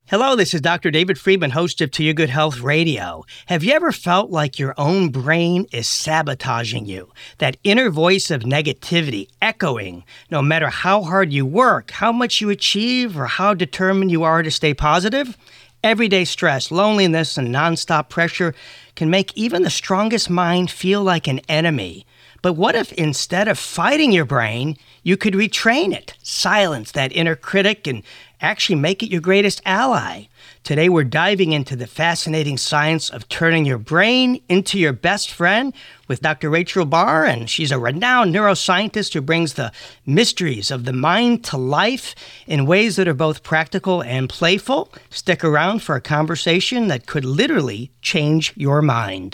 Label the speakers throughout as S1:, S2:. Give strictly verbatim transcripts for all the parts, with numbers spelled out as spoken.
S1: Hello, this is Doctor David Friedman, host of To Your Good Health Radio. Have you ever felt like your own brain is sabotaging you? That inner voice of negativity echoing no matter how hard you work, how much you achieve, or how determined you are to stay positive? Everyday stress, loneliness, and nonstop pressure can make even the strongest mind feel like an enemy. But what if instead of fighting your brain, you could retrain it, silence that inner critic, and actually make it your greatest ally? Today, we're diving into the fascinating science of turning your brain into your best friend with Doctor Rachel Barr, and she's a renowned neuroscientist who brings the mysteries of the mind to life in ways that are both practical and playful. Stick around for a conversation that could literally change your mind.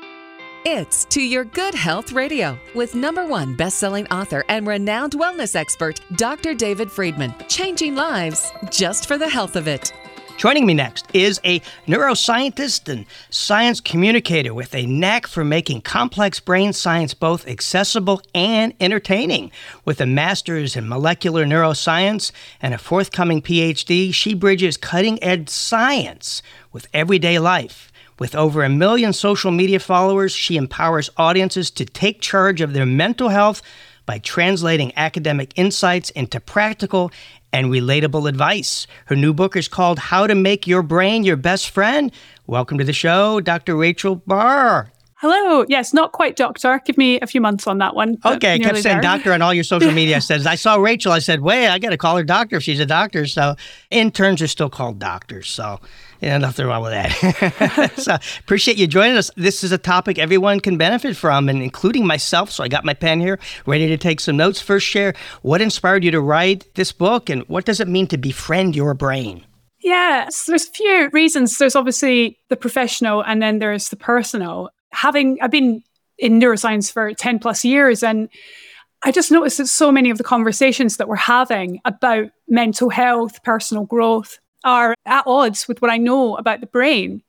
S2: It's To Your Good Health Radio with number one best-selling author and renowned wellness expert, Doctor David Friedman. Changing lives just for the health of it.
S1: Joining me next is a neuroscientist and science communicator with a knack for making complex brain science both accessible and entertaining. With a master's in molecular neuroscience and a forthcoming P H D, she bridges cutting-edge science with everyday life. With over a million social media followers, she empowers audiences to take charge of their mental health by translating academic insights into practical and relatable advice. Her new book is called How to Make Your Brain Your Best Friend. Welcome to the show, Doctor Rachel Barr.
S3: Hello. Yes, not quite doctor. Give me a few months on that one.
S1: Okay, I kept saying there. Doctor on all your social media. I said, I saw Rachel. I said, wait, I got to call her doctor if she's a doctor. So interns are still called doctors. So yeah, nothing wrong with that. So appreciate you joining us. This is a topic everyone can benefit from, and including myself. So I got my pen here, ready to take some notes. First, share what inspired you to write this book, and what does it mean to befriend your brain?
S3: Yeah, so there's a few reasons. There's obviously the professional, and then there's the personal. Having, I've been in neuroscience for ten plus years, and I just noticed that so many of the conversations that we're having about mental health, personal growth, are at odds with what I know about the brain.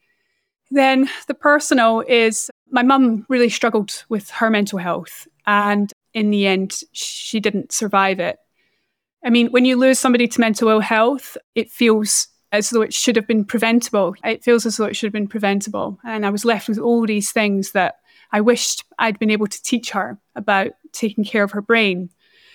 S3: Then the personal is, my mum really struggled with her mental health, and in the end, she didn't survive it. I mean, when you lose somebody to mental ill health, it feels as though it should have been preventable. It feels as though it should have been preventable. And I was left with all these things that I wished I'd been able to teach her about taking care of her brain.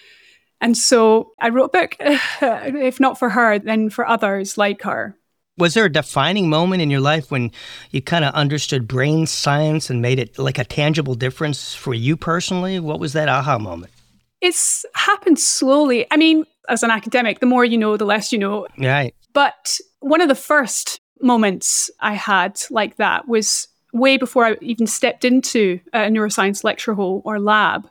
S3: And so I wrote a book, if not for her, then for others like her.
S1: Was there a defining moment in your life when you kind of understood brain science and made it like a tangible difference for you personally? What was that aha moment?
S3: It's happened slowly. I mean, as an academic, the more you know, the less you know.
S1: Right.
S3: But one of the first moments I had like that was way before I even stepped into a neuroscience lecture hall or lab.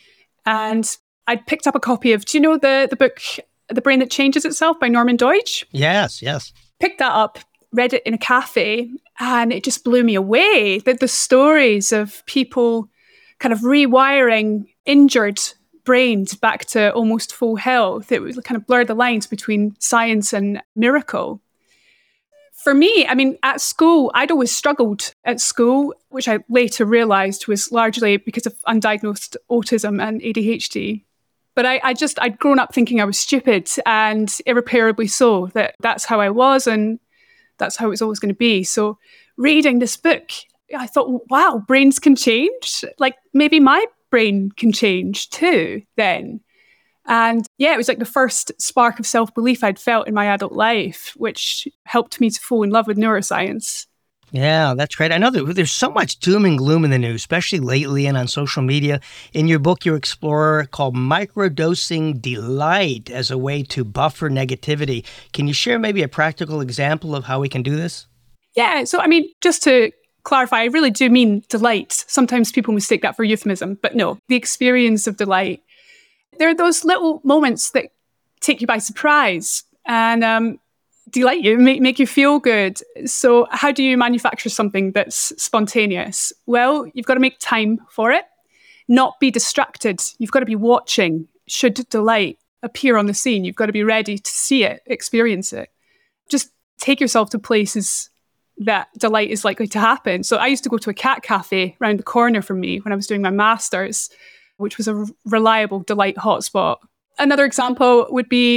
S3: And I'd picked up a copy of, do you know the, the book, The Brain That Changes Itself by Norman Deutsch?
S1: Yes, yes.
S3: Picked that up, read it in a cafe, and it just blew me away. The, the stories of people kind of rewiring injured brains back to almost full health. It was kind of blurred the lines between science and miracle. For me, I mean, at school, I'd always struggled at school, which I later realized was largely because of undiagnosed autism and A D H D. But I, I just, I'd grown up thinking I was stupid, and irreparably so, that that's how I was and that's how it was always going to be. So reading this book, I thought, wow, brains can change. Like maybe my brain can change too then. And yeah, it was like the first spark of self-belief I'd felt in my adult life, which helped me to fall in love with neuroscience.
S1: Yeah, that's great. I know that there's so much doom and gloom in the news, especially lately and on social media. In your book, you explore called Microdosing Delight as a way to buffer negativity. Can you share maybe a practical example of how we can do this?
S3: Yeah, so I mean, just to clarify, I really do mean delight. Sometimes people mistake that for euphemism, but no, the experience of delight. There are those little moments that take you by surprise and um, delight you, make, make you feel good. So how do you manufacture something that's spontaneous? Well, you've got to make time for it, not be distracted. You've got to be watching. Should delight appear on the scene, you've got to be ready to see it, experience it. Just take yourself to places that delight is likely to happen. So I used to go to a cat cafe around the corner from me when I was doing my master's, which was a r- reliable delight hotspot. Another example would be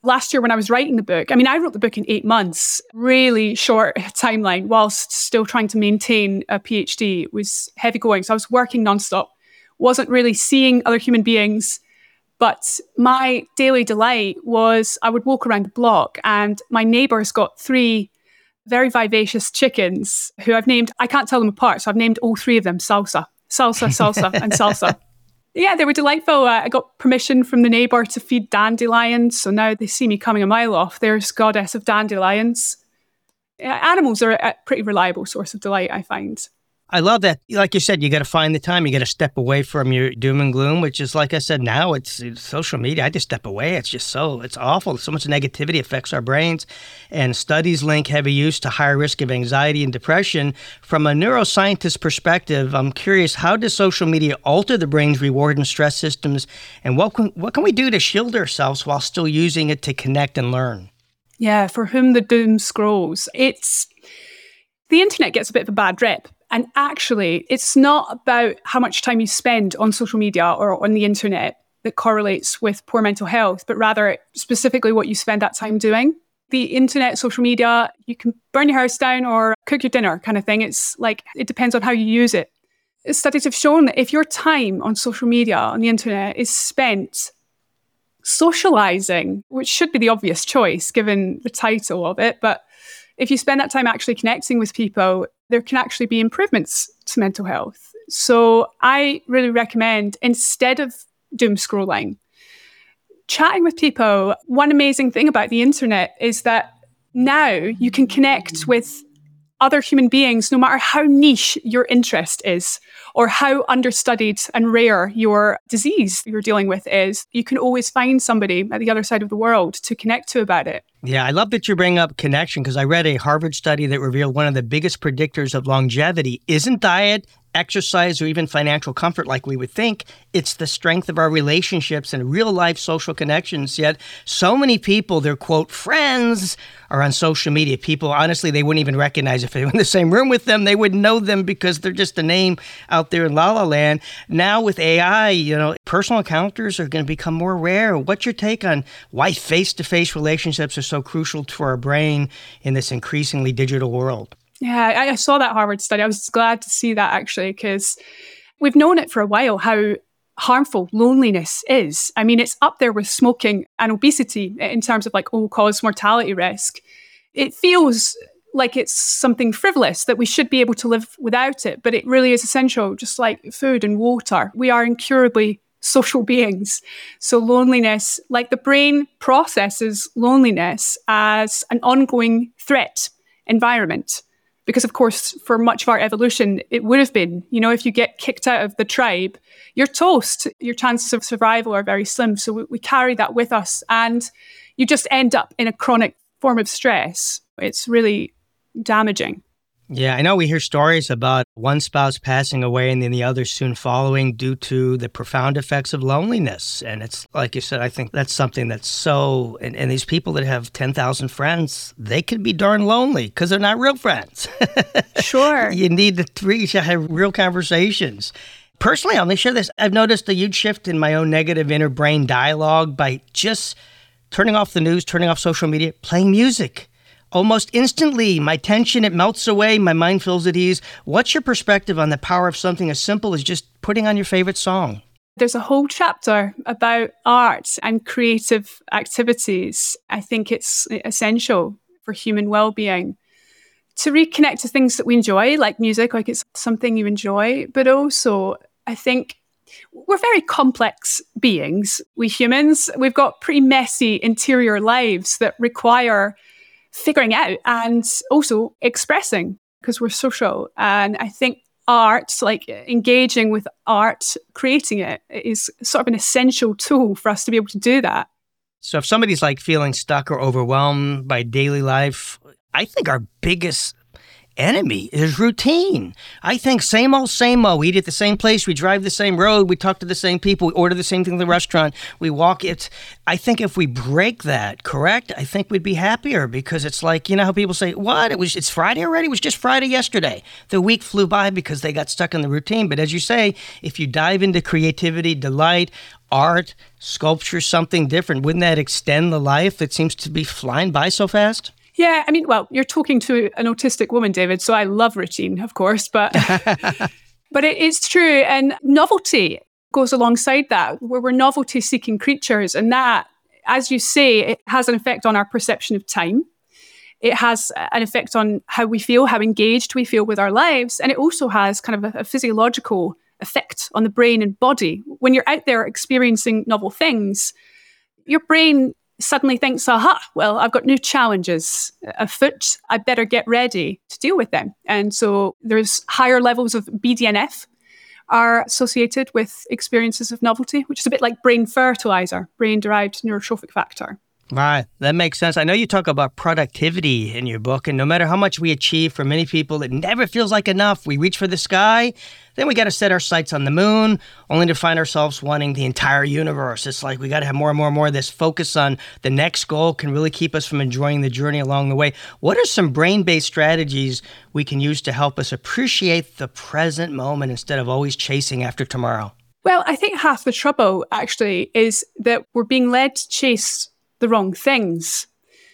S3: last year when I was writing the book, I mean, I wrote the book in eight months, really short timeline, whilst still trying to maintain a PhD. It was heavy going. So I was working nonstop, wasn't really seeing other human beings. But my daily delight was I would walk around the block and my neighbour's got three very vivacious chickens who I've named, I can't tell them apart, so I've named all three of them Salsa. Salsa, Salsa, and Salsa. Yeah, they were delightful. Uh, I got permission from the neighbour to feed dandelions, so now they see me coming a mile off. There's goddess of dandelions. Yeah, animals are a pretty reliable source of delight, I find.
S1: I love that. Like you said, you got to find the time. You got to step away from your doom and gloom, which is, like I said, now it's, it's social media. I just step away. It's just so, it's awful. So much negativity affects our brains. And studies link heavy use to higher risk of anxiety and depression. From a neuroscientist perspective, I'm curious, how does social media alter the brain's reward and stress systems? And what can, what can we do to shield ourselves while still using it to connect and learn?
S3: Yeah, for whom the doom scrolls. It's, the internet gets a bit of a bad rep. And actually, it's not about how much time you spend on social media or on the internet that correlates with poor mental health, but rather specifically what you spend that time doing. The internet, social media, you can burn your house down or cook your dinner kind of thing. It's like, it depends on how you use it. Studies have shown that if your time on social media, on the internet, is spent socializing, which should be the obvious choice given the title of it, but if you spend that time actually connecting with people, there can actually be improvements to mental health. So I really recommend, instead of doom scrolling, chatting with people. One amazing thing about the internet is that now you can connect with other human beings, no matter how niche your interest is or how understudied and rare your disease you're dealing with is. You can always find somebody at the other side of the world to connect to about it.
S1: Yeah, I love that you bring up connection, because I read a Harvard study that revealed one of the biggest predictors of longevity isn't diet, exercise, or even financial comfort like we would think. It's the strength of our relationships and real-life social connections. Yet so many people, their, quote, friends, are on social media. People, honestly, they wouldn't even recognize if they were in the same room with them. They wouldn't know them because they're just a name out there in La La Land. Now with A I, you know, personal encounters are going to become more rare. What's your take on why face-to-face relationships are so crucial to our brain in this increasingly digital world?
S3: Yeah, I saw that Harvard study. I was glad to see that, actually, because we've known it for a while how harmful loneliness is. I mean, it's up there with smoking and obesity in terms of like all-cause mortality risk. It feels like it's something frivolous that we should be able to live without it, but it really is essential, just like food and water. We are incurably social beings. So loneliness, like the brain processes loneliness as an ongoing threat environment. Because, of course, for much of our evolution, it would have been, you know, if you get kicked out of the tribe, you're toast. Your chances of survival are very slim. So we, we carry that with us. And you just end up in a chronic form of stress. It's really damaging.
S1: Yeah, I know we hear stories about one spouse passing away and then the other soon following due to the profound effects of loneliness. And it's like you said, I think that's something that's so, and, and these people that have ten thousand friends, they could be darn lonely because they're not real friends.
S3: Sure.
S1: You need to reach to have real conversations. Personally, I'll share this. I've noticed a huge shift in my own negative inner brain dialogue by just turning off the news, turning off social media, playing music. Almost instantly, my tension, it melts away, my mind feels at ease. What's your perspective on the power of something as simple as just putting on your favorite song?
S3: There's a whole chapter about art and creative activities. I think it's essential for human well-being to reconnect to things that we enjoy, like music, like it's something you enjoy. But also, I think we're very complex beings, we humans. We've got pretty messy interior lives that require figuring out and also expressing, because we're social. And I think art, like engaging with art, creating it, is sort of an essential tool for us to be able to do that.
S1: So if somebody's like feeling stuck or overwhelmed by daily life, I think our biggest enemy is routine. I think same old, same old. We eat at the same place. We drive the same road. We talk to the same people. We order the same thing at the restaurant. We walk. It's. I think if we break that, correct, I think we'd be happier because it's like, you know how people say, what? It was. It's Friday already? It was just Friday yesterday. The week flew by because they got stuck in the routine. But as you say, if you dive into creativity, delight, art, sculpture, something different, wouldn't that extend the life that seems to be flying by so fast?
S3: Yeah, I mean, well, you're talking to an autistic woman, David, so I love routine, of course, but but it, it's true. And novelty goes alongside that, where we're novelty-seeking creatures. And that, as you say, it has an effect on our perception of time. It has an effect on how we feel, how engaged we feel with our lives. And it also has kind of a, a physiological effect on the brain and body. When you're out there experiencing novel things, your brain suddenly thinks, aha, well, I've got new challenges afoot. I better get ready to deal with them. And so there's higher levels of B D N F are associated with experiences of novelty, which is a bit like brain fertilizer, brain-derived neurotrophic factor.
S1: Right. That makes sense. I know you talk about productivity in your book, and no matter how much we achieve, for many people, it never feels like enough. We reach for the sky, then we got to set our sights on the moon, only to find ourselves wanting the entire universe. It's like we got to have more and more and more. This focus on the next goal can really keep us from enjoying the journey along the way. What are some brain-based strategies we can use to help us appreciate the present moment instead of always chasing after tomorrow?
S3: Well, I think half the trouble, actually, is that we're being led to chase the wrong things.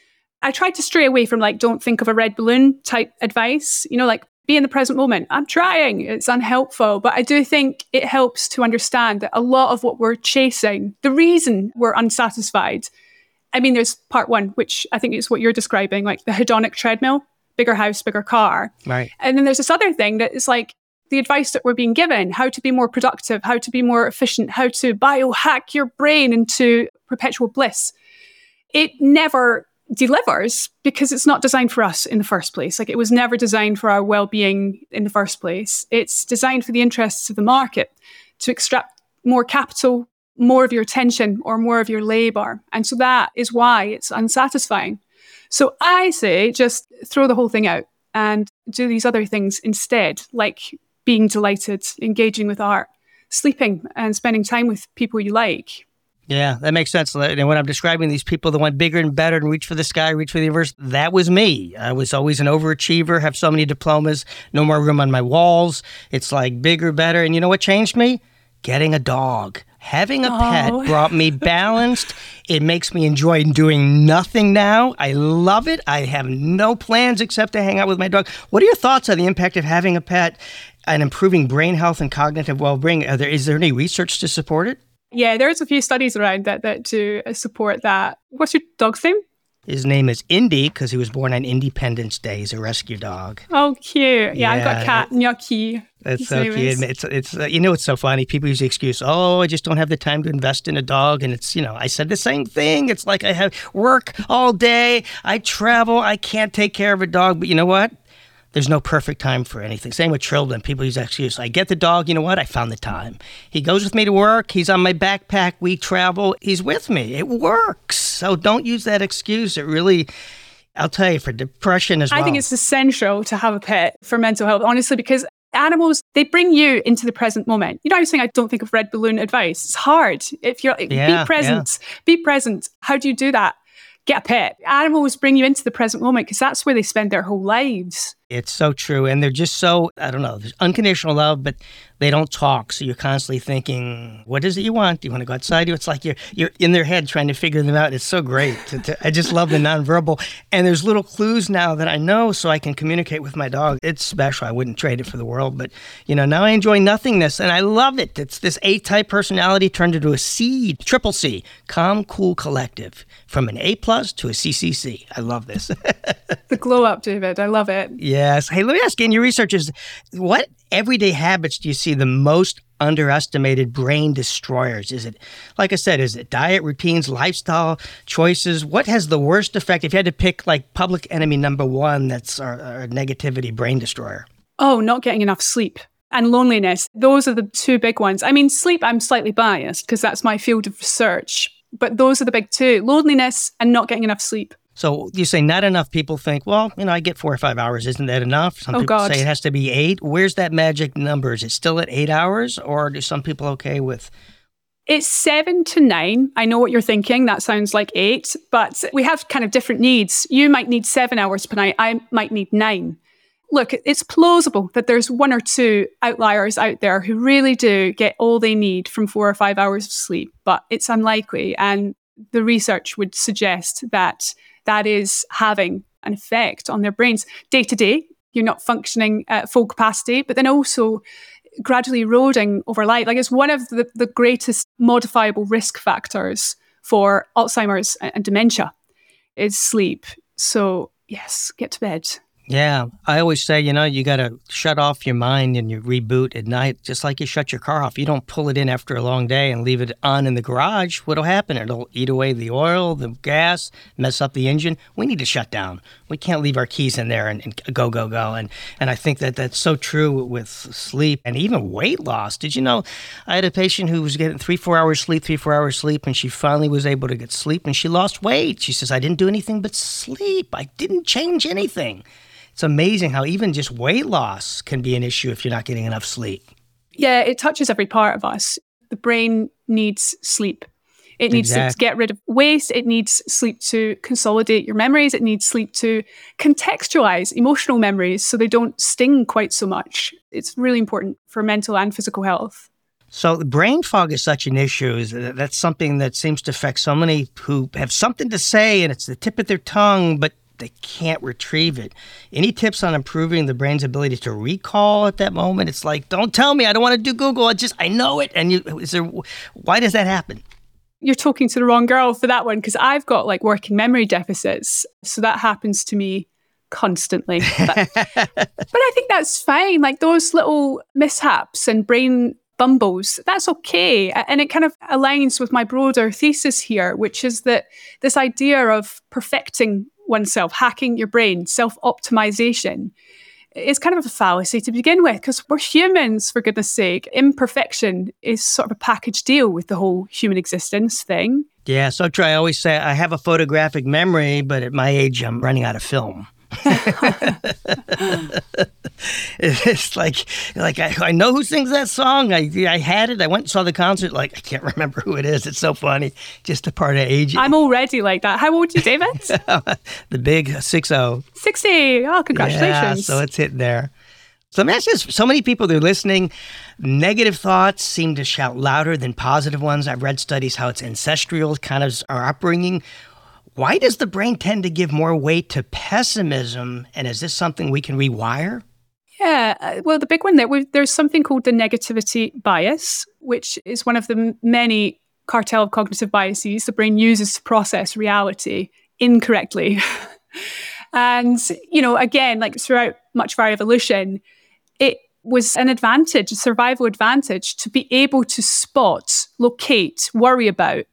S3: I tried to stray away from like, don't think of a red balloon type advice, you know, like be in the present moment. I'm trying, it's unhelpful, but I do think it helps to understand that a lot of what we're chasing, the reason we're unsatisfied, I mean, there's part one, which I think is what you're describing, like the hedonic treadmill, bigger house, bigger car.
S1: Right.
S3: And then there's this other thing that is like the advice that we're being given, how to be more productive, how to be more efficient, how to biohack your brain into perpetual bliss. It never delivers because it's not designed for us in the first place. Like it was never designed for our well-being in the first place. It's designed for the interests of the market to extract more capital, more of your attention or more of your labor. And so that is why it's unsatisfying. So I say just throw the whole thing out and do these other things instead, like being delighted, engaging with art, sleeping and spending time with people you like.
S1: Yeah, that makes sense. And when I'm describing these people that want bigger and better and reach for the sky, reach for the universe, that was me. I was always an overachiever, have so many diplomas, no more room on my walls. It's like bigger, better. And you know what changed me? Getting a dog. Having a
S3: oh.
S1: pet brought me balanced. It makes me enjoy doing nothing now. I love it. I have no plans except to hang out with my dog. What are your thoughts on the impact of having a pet and improving brain health and cognitive well-being? Are there, is there any research to support it?
S3: Yeah, there's a few studies around that that to support that. What's your dog's name?
S1: His name is Indy because he was born on Independence Day. He's a rescue dog.
S3: Oh, cute. Yeah,
S1: yeah
S3: I've got a cat, Gnocchi.
S1: That's so cute. Is. It's it's uh, you know, it's so funny. People use the excuse, oh, I just don't have the time to invest in a dog. And it's, you know, I said the same thing. It's like I have work all day. I travel. I can't take care of a dog. But you know what? There's no perfect time for anything. Same with children. People use that excuse. I get the dog. You know what? I found the time. He goes with me to work. He's on my backpack. We travel. He's with me. It works. So don't use that excuse. It really, I'll tell you, for depression as well.
S3: I think it's essential to have a pet for mental health, honestly, because animals, they bring you into the present moment. You know, I was saying I don't think of red balloon advice. It's hard. If you're like,
S1: yeah,
S3: be present,
S1: yeah.
S3: be present. How do you do that? Get a pet. Animals bring you into the present moment because that's where they spend their whole lives.
S1: It's so true. And they're just so, I don't know, there's unconditional love, but they don't talk. So you're constantly thinking, what is it you want? Do you want to go outside? It's like you're you're in their head trying to figure them out. It's so great. To, to, I just love the nonverbal. And there's little clues now that I know so I can communicate with my dog. It's special. I wouldn't trade it for the world. But, you know, now I enjoy nothingness and I love it. It's this A-type personality turned into a C, triple C, calm, cool, collective. From an A plus to a C C C. I love this.
S3: The glow up, David. I love it.
S1: Yes. Hey, let me ask you, in your research, is what everyday habits do you see the most underestimated brain destroyers? Is it, like I said, is it diet, routines, lifestyle choices? What has the worst effect? If you had to pick like public enemy number one, that's our, our negativity brain destroyer.
S3: Oh, not getting enough sleep. And loneliness. Those are the two big ones. I mean, sleep, I'm slightly biased because that's my field of research. But those are the big two, loneliness and not getting enough sleep.
S1: So you say not enough people think, well, you know, I get four or five hours. Isn't that enough? Some
S3: oh,
S1: people
S3: God.
S1: say it has to be eight. Where's that magic number? Is it still at eight hours or do some people okay with?
S3: It's seven to nine. I know what you're thinking. That sounds like eight, but we have kind of different needs. You might need seven hours per night. I might need nine. Look, it's plausible that there's one or two outliers out there who really do get all they need from four or five hours of sleep, but it's unlikely. And the research would suggest that that is having an effect on their brains. Day to day, you're not functioning at full capacity, but then also gradually eroding over life. Like it's one of the, the greatest modifiable risk factors for Alzheimer's and dementia is sleep. So yes, get to bed.
S1: Yeah. I always say, you know, you got to shut off your mind and you reboot at night, just like you shut your car off. You don't pull it in after a long day and leave it on in the garage. What'll happen? It'll eat away the oil, the gas, mess up the engine. We need to shut down. We can't leave our keys in there and, and go, go, go. And and I think that that's so true with sleep and even weight loss. Did you know I had a patient who was getting three, four hours sleep, three, four hours sleep, and she finally was able to get sleep and she lost weight. She says, I didn't do anything but sleep. I didn't change anything. It's amazing how even just weight loss can be an issue if you're not getting enough sleep.
S3: Yeah, it touches every part of us. The brain needs sleep. It needs
S1: Exactly.
S3: sleep to get rid of waste. It needs sleep to consolidate your memories. It needs sleep to contextualize emotional memories so they don't sting quite so much. It's really important for mental and physical health.
S1: So brain fog is such an issue. That's something that seems to affect so many who have something to say and it's the tip of their tongue, but they can't retrieve it. Any tips on improving the brain's ability to recall at that moment? It's like, don't tell me, I don't want to do Google. I just, I know it. And you, is there, why does that happen?
S3: You're talking to the wrong girl for that one because I've got like working memory deficits. So that happens to me constantly. But, but I think that's fine. Like those little mishaps and brain bumbles, that's okay. And it kind of aligns with my broader thesis here, which is that this idea of perfecting oneself, hacking your brain, self-optimization is kind of a fallacy to begin with because we're humans, for goodness sake. Imperfection is sort of a package deal with the whole human existence thing.
S1: Yeah, so true. I always say I have a photographic memory, but at my age, I'm running out of film. It's like, like I, I know who sings that song. I I had it. I went and saw the concert. Like, I can't remember who it is. It's so funny. Just a part of age.
S3: I'm already like that. How old are you, David?
S1: The big six oh.
S3: sixty. Oh, congratulations.
S1: Yeah, so it's hitting there. So let me ask you this. So many people that are listening, negative thoughts seem to shout louder than positive ones. I've read studies how it's ancestral, kind of our upbringing. Why does the brain tend to give more weight to pessimism? And is this something we can rewire?
S3: Yeah, uh, well, the big one there, we, there's something called the negativity bias, which is one of the m- many cartel of cognitive biases the brain uses to process reality incorrectly. And, you know, again, like throughout much of our evolution, it was an advantage, a survival advantage to be able to spot, locate, worry about,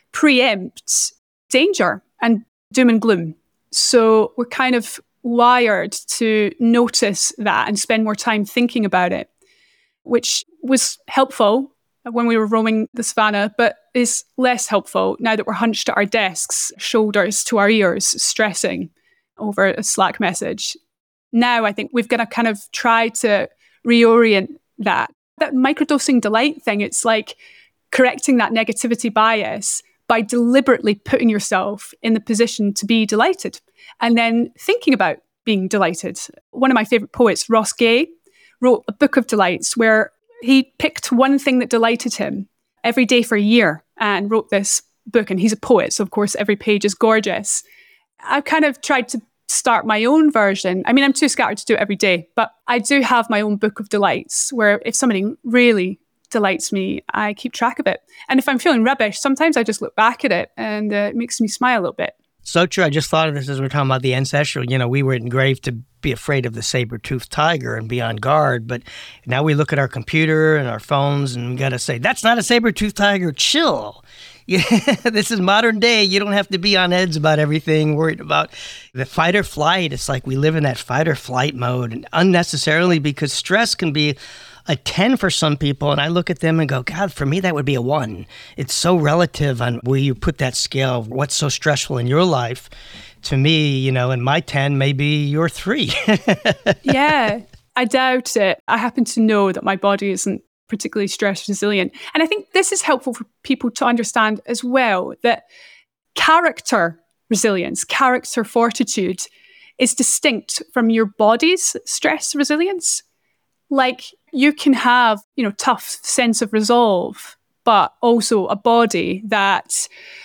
S3: preempt danger and doom and gloom. So we're kind of wired to notice that and spend more time thinking about it, which was helpful when we were roaming the savannah, but is less helpful now that we're hunched at our desks, shoulders to our ears, stressing over a Slack message. Now I think we've got to kind of try to reorient that. That microdosing delight thing, it's like correcting that negativity bias by deliberately putting yourself in the position to be delighted and then thinking about being delighted. One of my favorite poets, Ross Gay, wrote a book of delights where he picked one thing that delighted him every day for a year and wrote this book. And he's a poet, so of course every page is gorgeous. I've kind of tried to start my own version. I mean, I'm too scattered to do it every day, but I do have my own book of delights where if somebody really delights me, I keep track of it. And if I'm feeling rubbish, sometimes I just look back at it and uh, it makes me smile a little bit.
S1: So true. I just thought of this as we we're talking about the ancestral. You know, we were engraved to be afraid of the saber-toothed tiger and be on guard. But now we look at our computer and our phones and we got to say, that's not a saber-toothed tiger. Chill. Yeah, this is modern day. You don't have to be on edge about everything, worried about the fight or flight. It's like we live in that fight or flight mode and unnecessarily because stress can be a ten for some people, and I look at them and go, God, for me, that would be a one. It's so relative on where you put that scale, what's so stressful in your life. to me, you know, in my ten, maybe you're three.
S3: Yeah, I doubt it. I happen to know that my body isn't particularly stress resilient. And I think this is helpful for people to understand as well, that character resilience, character fortitude is distinct from your body's stress resilience. Like you can have, you know, tough sense of resolve, but also a body that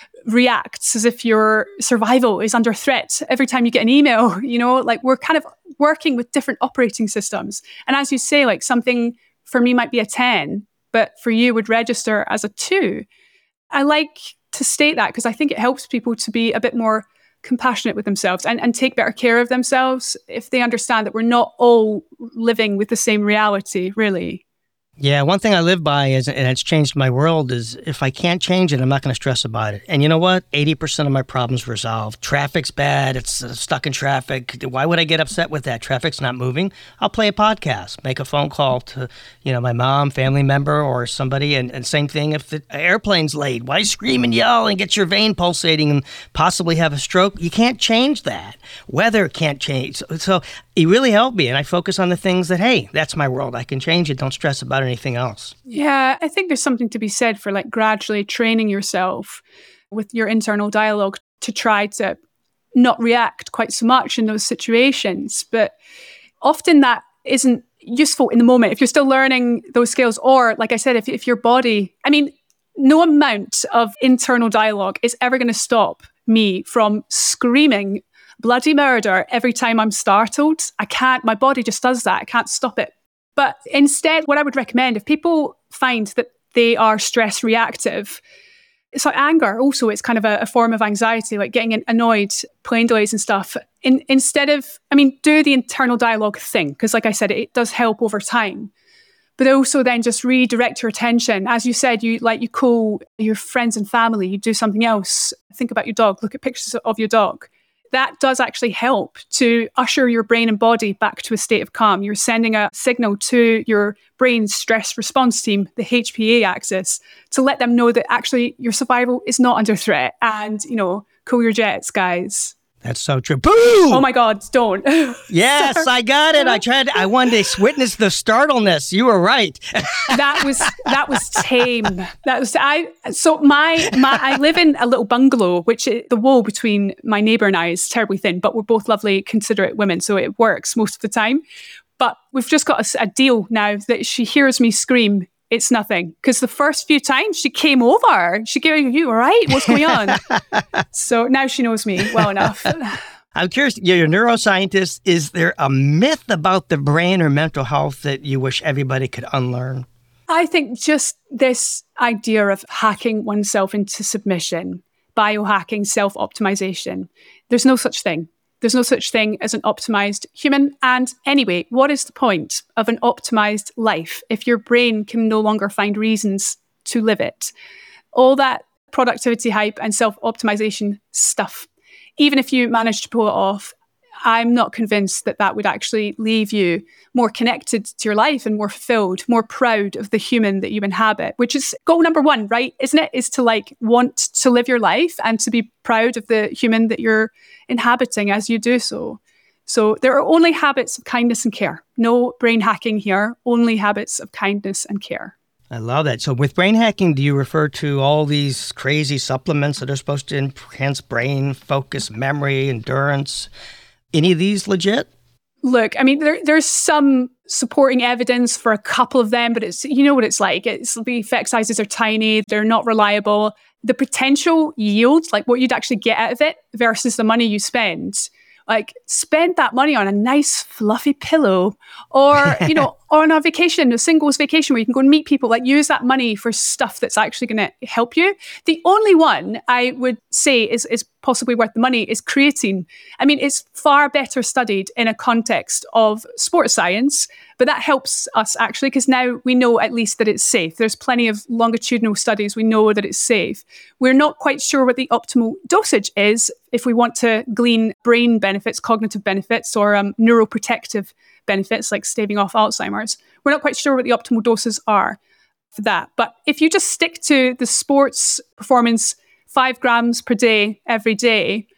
S3: reacts as if your survival is under threat every time you get an email. You know, like we're kind of working with different operating systems. And as you say, like something for me might be a ten, but for you would register as a two. I like to state that because I think it helps people to be a bit more compassionate with themselves and, and take better care of themselves if they understand that we're not all living with the same reality, really.
S1: Yeah, one thing I live by is, and it's changed my world, is if I can't change it, I'm not going to stress about it. And you know what? eighty percent of my problems resolved. Traffic's bad. It's uh, stuck in traffic. Why would I get upset with that? Traffic's not moving. I'll play a podcast, make a phone call to, you know, my mom, family member, or somebody. And, and same thing if the airplane's late. Why scream and yell and get your vein pulsating and possibly have a stroke? You can't change that. Weather can't change. So, so it really helped me. And I focus on the things that, hey, that's my world. I can change it. Don't stress about it. Anything else.
S3: Yeah, I think there's something to be said for like gradually training yourself with your internal dialogue to try to not react quite so much in those situations. But often that isn't useful in the moment if you're still learning those skills. Or like I said, if, if your body, I mean, no amount of internal dialogue is ever going to stop me from screaming bloody murder every time I'm startled. I can't, my body just does that. I can't stop it. But instead, what I would recommend, if people find that they are stress reactive, it's like anger also, it's kind of a, a form of anxiety, like getting annoyed, plane delays and stuff. In, instead of, I mean, do the internal dialogue thing, because like I said, it does help over time. But also then just redirect your attention. As you said, you like you call your friends and family, you do something else, think about your dog, look at pictures of your dog. That does actually help to usher your brain and body back to a state of calm. You're sending a signal to your brain's stress response team, the H P A axis, to let them know that actually your survival is not under threat. And, you know, cool your jets, guys.
S1: That's so true. Boo!
S3: Oh my God, don't.
S1: Yes, I got it. I tried. I wanted to witness the startleness. You were right.
S3: that was that was tame. That was I. So my my I live in a little bungalow, which is, the wall between my neighbour and I is terribly thin, but we're both lovely, considerate women, so it works most of the time. But we've just got a, a deal now that she hears me scream, it's nothing. Because the first few times she came over, she gave you all right? What's going on? So now she knows me well enough.
S1: I'm curious, you're a neuroscientist. Is there a myth about the brain or mental health that you wish everybody could unlearn?
S3: I think just this idea of hacking oneself into submission, biohacking, self-optimization. There's no such thing. There's no such thing as an optimized human. And anyway, what is the point of an optimized life if your brain can no longer find reasons to live it? All that productivity hype and self-optimization stuff, even if you manage to pull it off, I'm not convinced that that would actually leave you more connected to your life and more fulfilled, more proud of the human that you inhabit, which is goal number one, right? Isn't it? Is to like want to live your life and to be proud of the human that you're inhabiting as you do so. So there are only habits of kindness and care. No brain hacking here, only habits of kindness and care.
S1: I love that. So with brain hacking, do you refer to all these crazy supplements that are supposed to enhance brain focus, memory, endurance? Any of these legit?
S3: Look, I mean, there, there's some supporting evidence for a couple of them, but it's, you know what it's like. It's, the effect sizes are tiny. They're not reliable. The potential yield, like what you'd actually get out of it versus the money you spend, like spend that money on a nice fluffy pillow or, you know, on a vacation, a singles vacation where you can go and meet people, like use that money for stuff that's actually going to help you. The only one I would say is, is possibly worth the money is creatine. I mean, it's far better studied in a context of sports science, but that helps us actually because now we know at least that it's safe. There's plenty of longitudinal studies. We know that it's safe. We're not quite sure what the optimal dosage is if we want to glean brain benefits, cognitive benefits, or um, neuroprotective benefits like staving off Alzheimer's. We're not quite sure what the optimal doses are for that. But if you just stick to the sports performance, five grams per day, every day,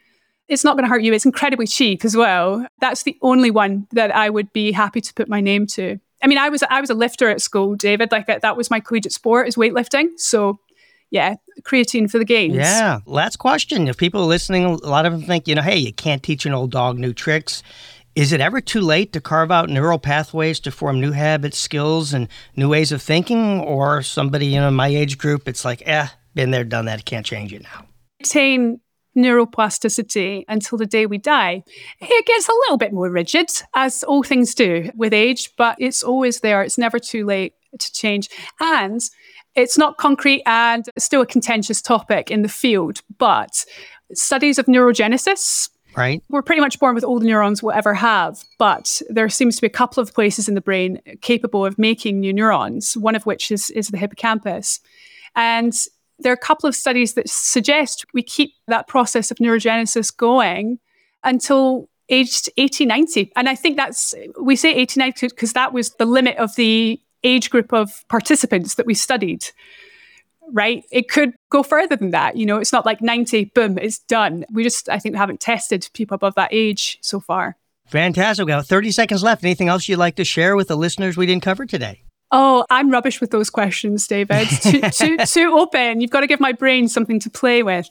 S3: It's not going to hurt you. It's incredibly cheap as well. That's the only one that I would be happy to put my name to. I mean, I was I was a lifter at school, David. Like that was my collegiate sport, is weightlifting. So yeah, creatine for the gains.
S1: Yeah. Last question. If people are listening, a lot of them think, you know, hey, you can't teach an old dog new tricks. Is it ever too late to carve out neural pathways to form new habits, skills, and new ways of thinking? Or somebody, you know, in my age group, it's like, eh, been there, done that, can't change it now.
S3: Maintain neuroplasticity until the day we die. It gets a little bit more rigid, as all things do with age, but it's always there. It's never too late to change. And it's not concrete and still a contentious topic in the field, but studies of neurogenesis,
S1: right?
S3: We're pretty much born with all the neurons we'll ever have, but there seems to be a couple of places in the brain capable of making new neurons, one of which is, is the hippocampus. And there are a couple of studies that suggest we keep that process of neurogenesis going until aged eighty, ninety. And I think that's, we say eighty, ninety because that was the limit of the age group of participants that we studied, right? It could go further than that. You know, it's not like ninety, boom, it's done. We just, I think, haven't tested people above that age so far.
S1: Fantastic. We have thirty seconds left. Anything else you'd like to share with the listeners we didn't cover today?
S3: Oh, I'm rubbish with those questions, David. too, too, too open. You've got to give my brain something to play with.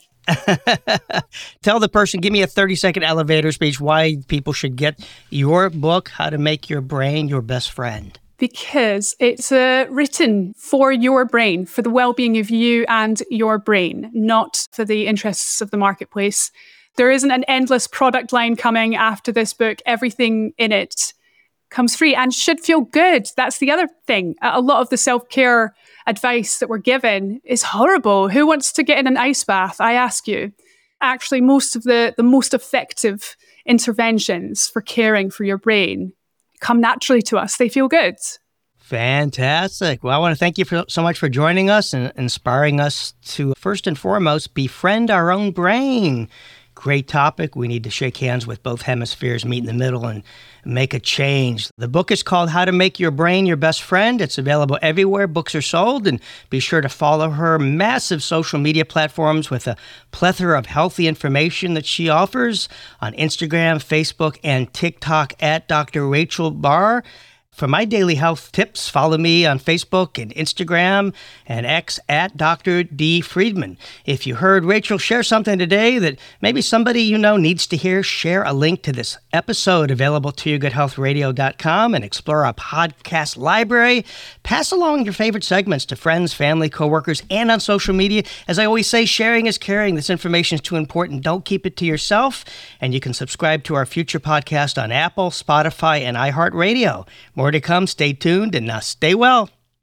S1: Tell the person, give me a thirty second elevator speech why people should get your book, How to Make Your Brain Your Best Friend.
S3: Because it's uh, written for your brain, for the well-being of you and your brain, not for the interests of the marketplace. There isn't an endless product line coming after this book. Everything in it comes free and should feel good. That's the other thing. A lot of the self-care advice that we're given is horrible. Who wants to get in an ice bath? I ask you. Actually, most of the, the most effective interventions for caring for your brain come naturally to us. They feel good.
S1: Fantastic. Well, I want to thank you for, so much for joining us and inspiring us to, first and foremost, befriend our own brain. Great topic. We need to shake hands with both hemispheres, meet in the middle, and make a change. The book is called How to Make Your Brain Your Best Friend. It's available everywhere books are sold, and be sure to follow her massive social media platforms with a plethora of healthy information that she offers on Instagram, Facebook, and TikTok at Doctor Rachel Barr. For my daily health tips, follow me on Facebook and Instagram and X at Doctor D. Friedman. If you heard Rachel share something today that maybe somebody you know needs to hear, share a link to this episode available to you good health radio dot com and explore our podcast library. Pass along your favorite segments to friends, family, coworkers, and on social media. As I always say, sharing is caring. This information is too important. Don't keep it to yourself. And you can subscribe to our future podcast on Apple, Spotify, and iHeartRadio. More to come. Stay tuned and uh, stay well.